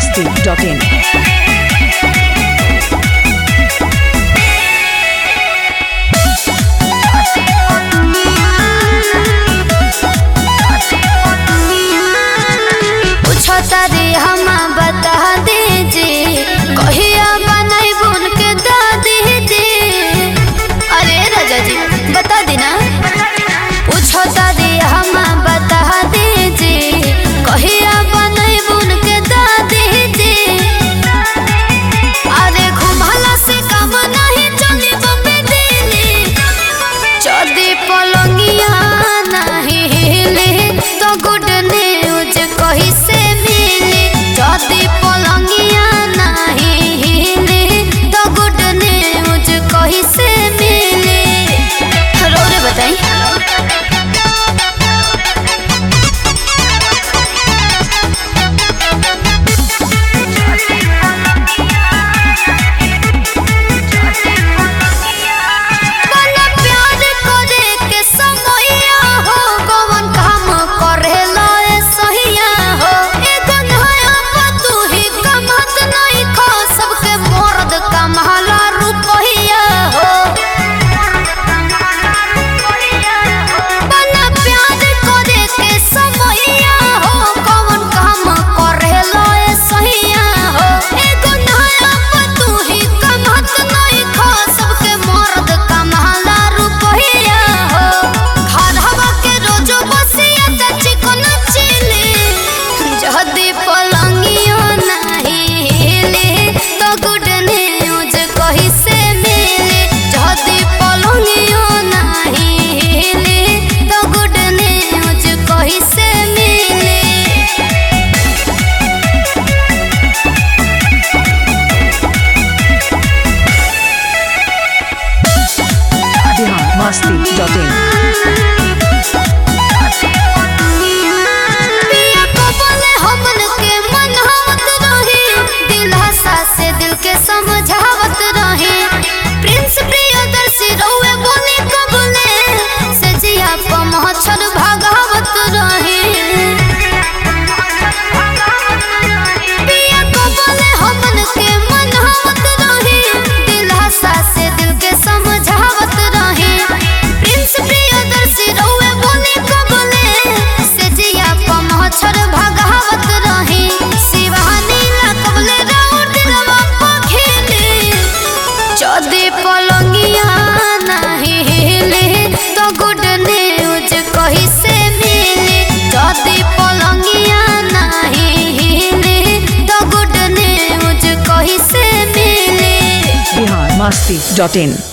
masti.in. तारे हम बता दीजिए कहिया बनाई बुन के दा दीजिए। अरे राजा जी बता देना। पूछो तारे हम बता दीजिए कहिया बनाई बुन के दा दीजिए। अरे घुमाला से काम नहीं चली बम्बे दिल्ली चौदी पलंगिया नहीं हिले तो गुड न्यूज कही से चौदी पलंगिया नहीं हिले तो गुड न्यूज कही से मिले। रो रे बताई। masti.in. समझावत रहे प्रिंस प्रियदर्शी रउए बोली कबले से जिया पमहछर भागावत रहे। पिया कबले हमन के मनहावत रहे दिल हंसा से दिल के समझावत रहे। प्रिंस प्रियदर्शी रउए बोली कबले से जिया पमहछर भागावत रहे। शिवानी ला कबले चौदी पलंगिया नहीं हिले तो गुड न्यूज कही से मिले। चौदी पलंगिया नहीं हिले तो गुड न्यूज कही से मिले। biharmasti.in